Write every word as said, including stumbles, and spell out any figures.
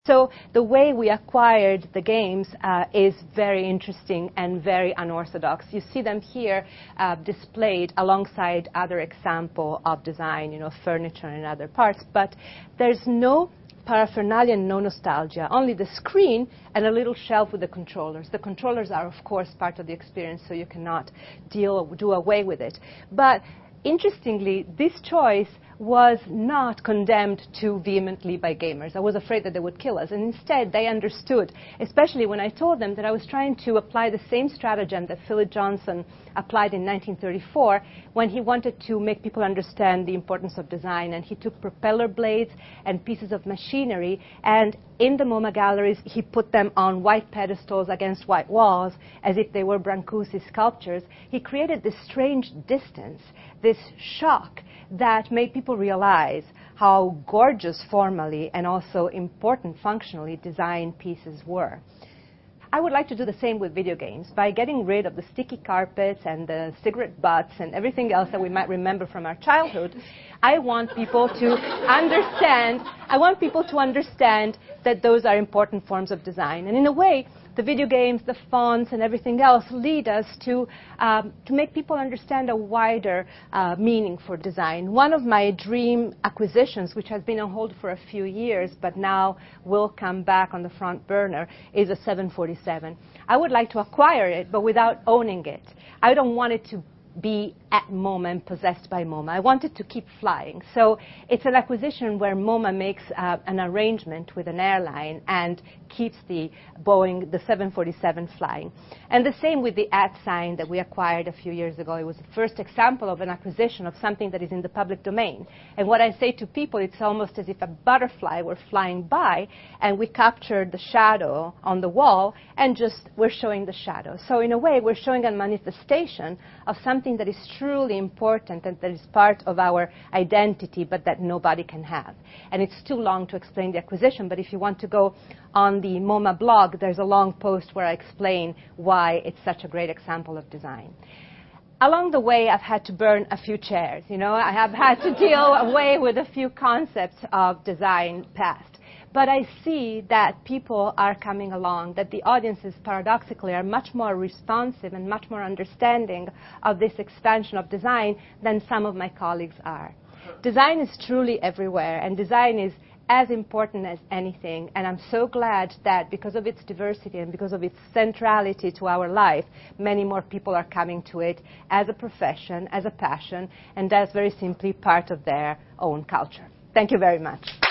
So the way we acquired the games uh, is very interesting and very unorthodox. You see them here uh, displayed alongside other examples of design, you know, furniture and other parts. But there's no paraphernalia, no nostalgia, only the screen and a little shelf with the controllers. The controllers are, of course, part of the experience, so you cannot deal, do away with it. But interestingly, this choice was not condemned too vehemently by gamers. I was afraid that they would kill us. And instead, they understood, especially when I told them that I was trying to apply the same stratagem that Philip Johnson applied in nineteen thirty-four when he wanted to make people understand the importance of design. And he took propeller blades and pieces of machinery, and in the MoMA galleries, he put them on white pedestals against white walls as if they were Brancusi sculptures. He created this strange distance, this shock that made people realize how gorgeous formally and also important functionally designed pieces were. I would like to do the same with video games by getting rid of the sticky carpets and the cigarette butts and everything else that we might remember from our childhood. I want people to understand, I want people to understand that those are important forms of design. And in a way, the video games, the fonts, and everything else lead us to, um, to make people understand a wider uh, meaning for design. One of my dream acquisitions, which has been on hold for a few years, but now will come back on the front burner, is a seven forty-seven. I would like to acquire it, but without owning it. I don't want it to be at MoMA and possessed by MoMA. I wanted to keep flying. So it's an acquisition where MoMA makes uh, an arrangement with an airline and keeps the Boeing, the seven forty-seven flying. And the same with the at sign that we acquired a few years ago. It was the first example of an acquisition of something that is in the public domain. And what I say to people, it's almost as if a butterfly were flying by and we captured the shadow on the wall and just we're showing the shadow. So in a way, we're showing a manifestation of something that is truly important and that is part of our identity, but that nobody can have. And it's too long to explain the acquisition, but if you want to go on the MoMA blog, there's a long post where I explain why it's such a great example of design. Along the way, I've had to burn a few chairs. You know, I have had to deal away with a few concepts of design past. But I see that people are coming along, that the audiences, paradoxically, are much more responsive and much more understanding of this expansion of design than some of my colleagues are. Design is truly everywhere, and design is as important as anything. And I'm so glad that because of its diversity and because of its centrality to our life, many more people are coming to it as a profession, as a passion, and as very simply part of their own culture. Thank you very much.